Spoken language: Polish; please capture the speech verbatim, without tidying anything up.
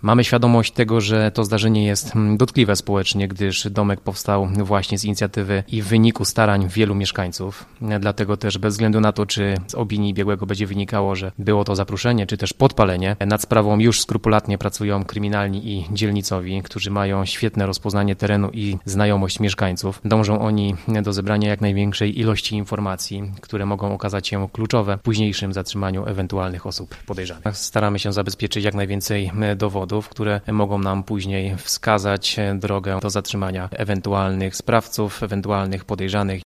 Mamy świadomość tego, że to zdarzenie jest dotkliwe społecznie, gdyż domek powstał właśnie z inicjatywy i w wyniku starań wielu mieszkańców. Dlatego też bez względu na to, czy z opinii biegłego będzie wynikało, że było to zapruszenie, czy też podpalenie, nad sprawą już skrupulatnie pracują kryminalni i dzielnicowi, którzy mają świetne rozpoznanie terenu i znajomość mieszkańców. Dążą oni do zebrania jak największej ilości informacji, które mogą okazać się kluczowe w późniejszym zatrzymaniu ewentualnych osób podejrzanych. Staramy się zabezpieczyć jak najwięcej dowodów, które mogą nam później wskazać drogę do zatrzymania ewentualnych sprawców, ewentualnych podejrzanych.